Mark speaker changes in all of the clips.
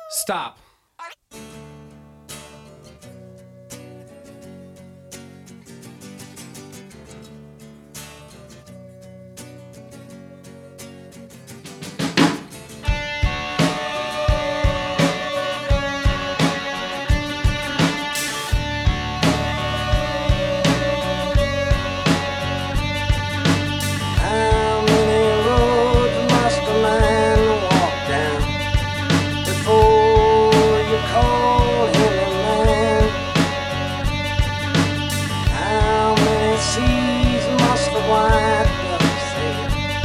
Speaker 1: Stop.
Speaker 2: How many roads must a man walk down before you call him a man? How many seas must the white dove sail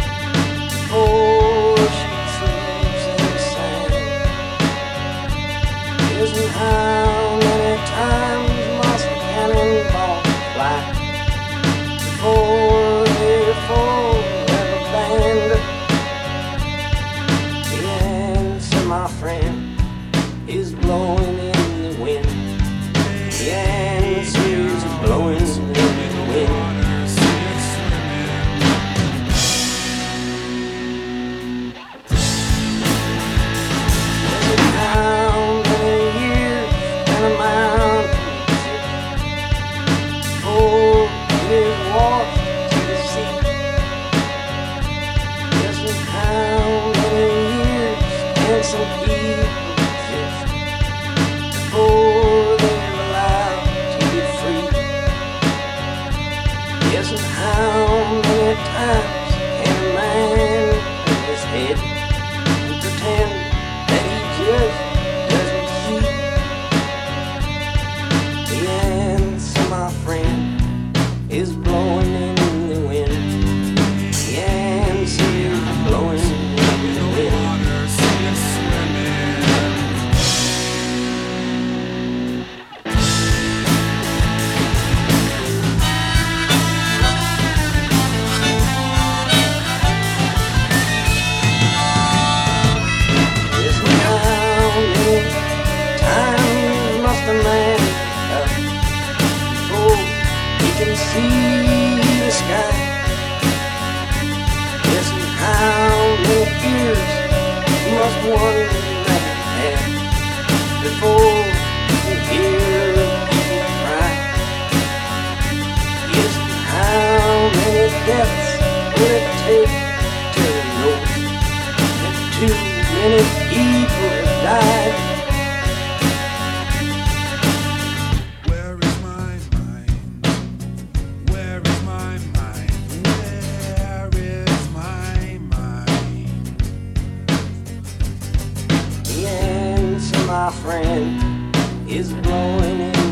Speaker 2: before she sleeps in the sand? Isn't how many times must a cannonball fly before they fall in a band? The answer, my friend, is blowing in the wind. The answer is blowing in the wind. How many years can a mountain exist before it is washed to the sea? Yes, and how many years can some people exist before they're allowed to be free? Yes, and how many times can a man turn his head and pretend that he just doesn't see? The answer, my friend, is blowing in the wind. The answer is blowing in the wind. Yes, and how many times must a man up before he can see the sky? Yes, and how many years must one man have before he can hear people cry? Yes, and how many deaths will it take to know that too many people have died?
Speaker 3: Where is my mind? Where is my mind? Where is my mind?
Speaker 2: The answer, my friend, is blowing in